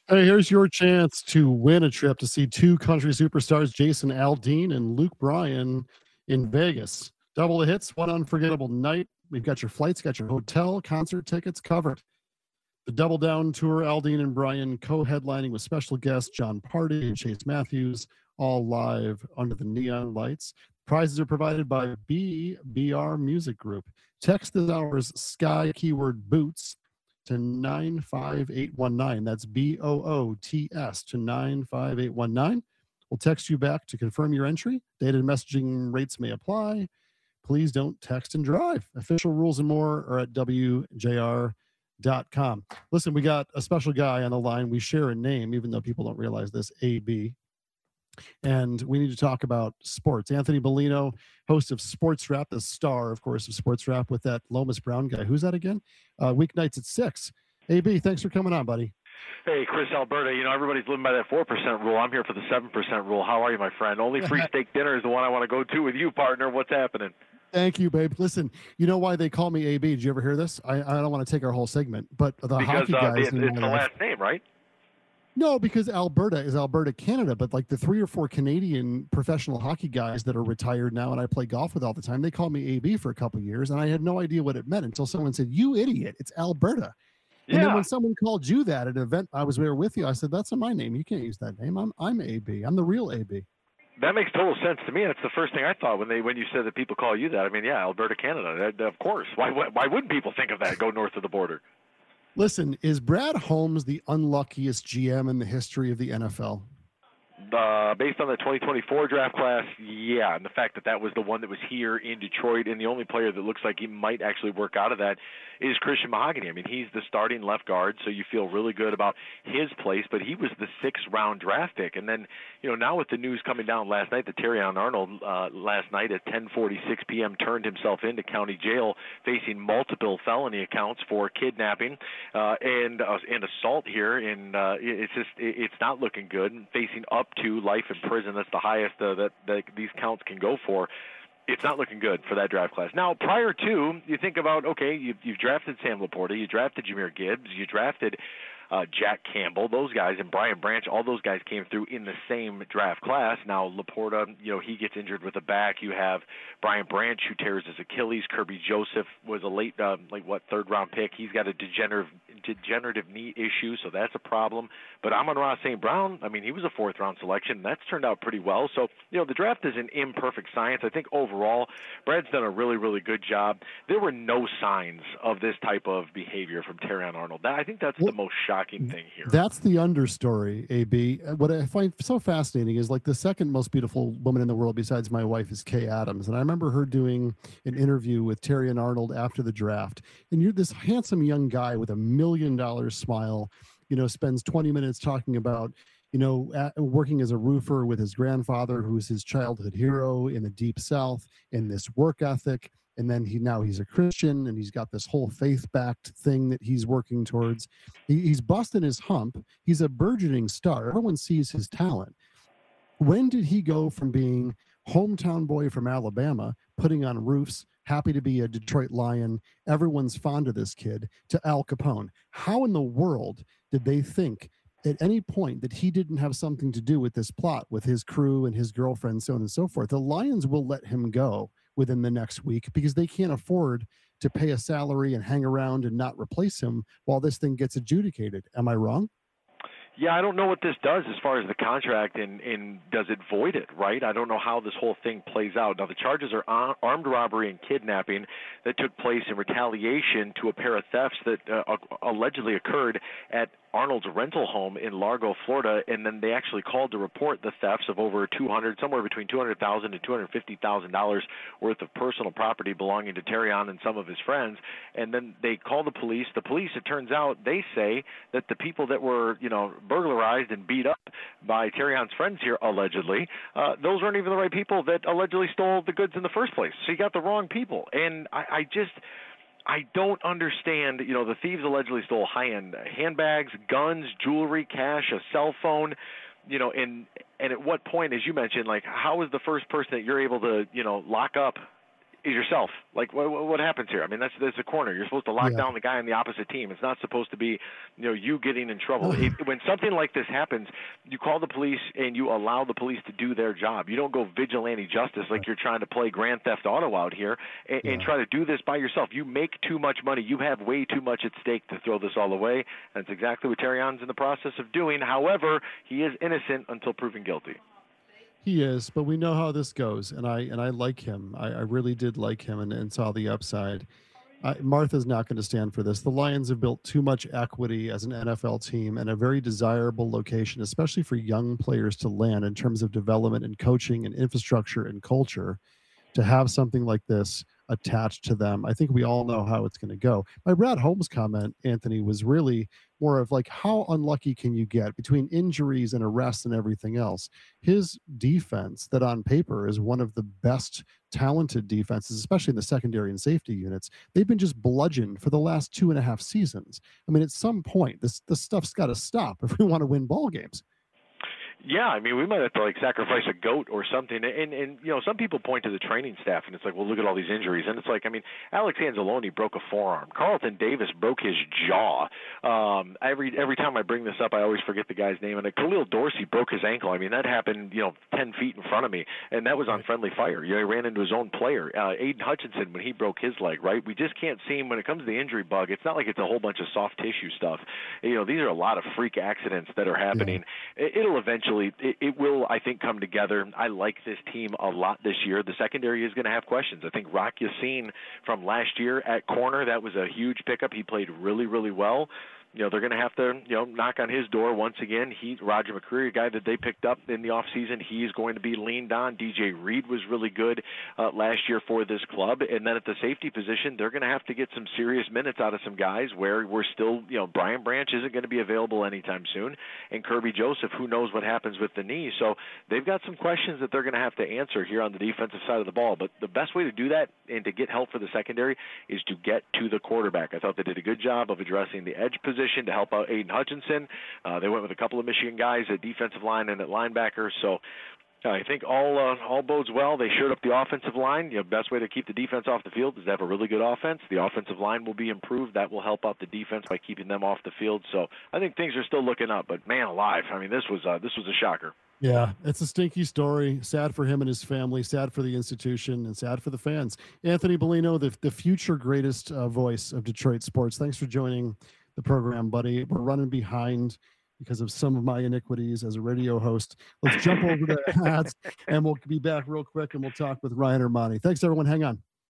Hey, here's your chance to win a trip to see two country superstars, Jason Aldean and Luke Bryan, in Vegas. Double the hits, one unforgettable night. We've got your flights, got your hotel, concert tickets covered. The Double Down Tour, Aldean and Bryan co-headlining with special guests John Party and Chase Matthews, all live under the neon lights. Prizes are provided by BBR Music Group. Text this hour's Sky keyword boots to 95819. That's BOOTS to 95819. We'll text you back to confirm your entry. Data and messaging rates may apply. Please don't text and drive. Official rules and more are at WJR.com. Listen, we got a special guy on the line. We share a name, even though people don't realize this, AB. And we need to talk about sports. Anthony Bellino, host of Sports Wrap, the star, of course, of Sports Wrap with that Lomas Brown guy. Who's that again? Weeknights at 6. AB, thanks for coming on, buddy. Hey, Chris Alberta, everybody's living by that 4% rule. I'm here for the 7% rule. How are you, my friend? Only free steak dinner is the one I want to go to with you, partner. What's happening? Thank you, babe. Listen, you know why they call me AB? Did you ever hear this? I don't want to take our whole segment, but the hockey guys. Because it's the last name, right? No, because Alberta is Alberta, Canada, but like the 3 or 4 Canadian professional hockey guys that are retired now and I play golf with all the time, they call me AB for a couple of years, and I had no idea what it meant until someone said, "You idiot, it's Alberta." Yeah. And then when someone called you that at an event, I was there with you. I said, "That's not my name. You can't use that name. I'm AB. I'm the real AB." That makes total sense to me. That's the first thing I thought when you said that people call you that. I mean, yeah, Alberta, Canada. Of course. Why wouldn't people think of that? Go north of the border. Listen, is Brad Holmes the unluckiest GM in the history of the NFL? Based on the 2024 draft class, yeah, and the fact that was the one that was here in Detroit, and the only player that looks like he might actually work out of that is Christian Mahogany. I mean, he's the starting left guard, so you feel really good about his place, but he was the 6th-round draft pick. And then, now with the news coming down last night that Terrion Arnold last night at 10:46 p.m. turned himself into county jail facing multiple felony accounts for kidnapping and assault here, and it's not looking good, facing up to life in prison. That's the highest that these counts can go for. It's not looking good for that draft class. Now, prior to, you think about, okay, you've drafted Sam Laporta, you drafted Jahmyr Gibbs, you drafted Jack Campbell, those guys, and Brian Branch, all those guys came through in the same draft class. Now, Laporta, he gets injured with a back. You have Brian Branch, who tears his Achilles. Kirby Joseph was a late, 3rd-round pick. He's got a degenerative knee issue, so that's a problem. But Amon-Ra St. Brown, I mean, he was a 4th-round selection, and that's turned out pretty well. So, the draft is an imperfect science. I think overall, Brad's done a really, really good job. There were no signs of this type of behavior from Terrion Arnold. I think that's the most shocking thing here. That's the understory, AB. What I find so fascinating is like the second most beautiful woman in the world besides my wife is Kay Adams. And I remember her doing an interview with Terrion Arnold after the draft. And you're this handsome young guy with $1 million smile, spends 20 minutes talking about working as a roofer with his grandfather, who's his childhood hero in the Deep South, and this work ethic. And then he's a Christian, and he's got this whole faith-backed thing that he's working towards. He's busting his hump. He's a burgeoning star. Everyone sees his talent. When did he go from being hometown boy from Alabama, putting on roofs, happy to be a Detroit Lion, everyone's fond of this kid, to Al Capone? How in the world did they think at any point that he didn't have something to do with this plot with his crew and his girlfriend, so on and so forth? The Lions will let him go within the next week because they can't afford to pay a salary and hang around and not replace him while this thing gets adjudicated. Am I wrong? Yeah, I don't know what this does as far as the contract and does it void it, right? I don't know how this whole thing plays out. Now, the charges are armed robbery and kidnapping that took place in retaliation to a pair of thefts that allegedly occurred at Arnold's rental home in Largo, Florida, and then they actually called to report the thefts of over somewhere between $200,000 to $250,000 worth of personal property belonging to Terrion and some of his friends. And then they called the police. The police, it turns out, they say that the people that were, burglarized and beat up by Terrion's friends here, allegedly, those weren't even the right people that allegedly stole the goods in the first place. So you got the wrong people. And I don't understand, the thieves allegedly stole high-end handbags, guns, jewelry, cash, a cell phone, and at what point, as you mentioned, like, how is the first person that you're able to, lock up is yourself. Like, what happens here? I mean, that's a corner. You're supposed to lock Yeah. down the guy on the opposite team. It's not supposed to be, you getting in trouble. When something like this happens, you call the police and you allow the police to do their job. You don't go vigilante justice like you're trying to play Grand Theft Auto out here and try to do this by yourself. You make too much money. You have way too much at stake to throw this all away. That's exactly what Terrion's in the process of doing. However, he is innocent until proven guilty. He is, but we know how this goes, and I like him. I really did like him, and saw the upside. Martha's not going to stand for this. The Lions have built too much equity as an NFL team and a very desirable location, especially for young players to land in terms of development and coaching and infrastructure and culture. To have something like this attached to them, I think we all know how it's going to go. My Brad Holmes comment, Anthony, was really more of like, how unlucky can you get between injuries and arrests and everything else? His defense, that on paper is one of the best talented defenses, especially in the secondary and safety units, they've been just bludgeoned for the last 2.5 seasons. I mean, at some point, this stuff's got to stop if we want to win ball games. Yeah, I mean, we might have to like sacrifice a goat or something. And some people point to the training staff, and it's like, well, look at all these injuries. And it's like, I mean, Alex Anzalone broke a forearm. Carlton Davis broke his jaw. Every time I bring this up, I always forget the guy's name. And Khalil Dorsey broke his ankle. I mean, that happened, 10 feet in front of me, and that was on friendly fire. He ran into his own player. Aiden Hutchinson, when he broke his leg, right? We just can't seem, when it comes to the injury bug, it's not like it's a whole bunch of soft tissue stuff. These are a lot of freak accidents that are happening. Yeah. It'll eventually. It will, I think, come together. I like this team a lot this year. The secondary is going to have questions. I think Rock Yassin from last year at corner, that was a huge pickup. He played really, really well. They're going to have to, knock on his door once again. Roger McCreary, a guy that they picked up in the offseason, he's going to be leaned on. DJ Reed was really good last year for this club. And then at the safety position, they're going to have to get some serious minutes out of some guys where we're still, Brian Branch isn't going to be available anytime soon. And Kirby Joseph, who knows what happens with the knee. So they've got some questions that they're going to have to answer here on the defensive side of the ball. But the best way to do that and to get help for the secondary is to get to the quarterback. I thought they did a good job of addressing the edge position to help out Aiden Hutchinson. They went with a couple of Michigan guys at defensive line and at linebacker. So I think all bodes well. They shored up the offensive line. Best way to keep the defense off the field is to have a really good offense. The offensive line will be improved. That will help out the defense by keeping them off the field. So I think things are still looking up. But man alive, I mean, this was a shocker. Yeah, it's a stinky story. Sad for him and his family, sad for the institution, and sad for the fans. Anthony Bellino, the future greatest voice of Detroit sports. Thanks for joining the program, buddy. We're running behind because of some of my iniquities as a radio host. Let's jump over to ads, and we'll be back real quick, and we'll talk with Ryan Armani. Thanks, everyone. Hang on.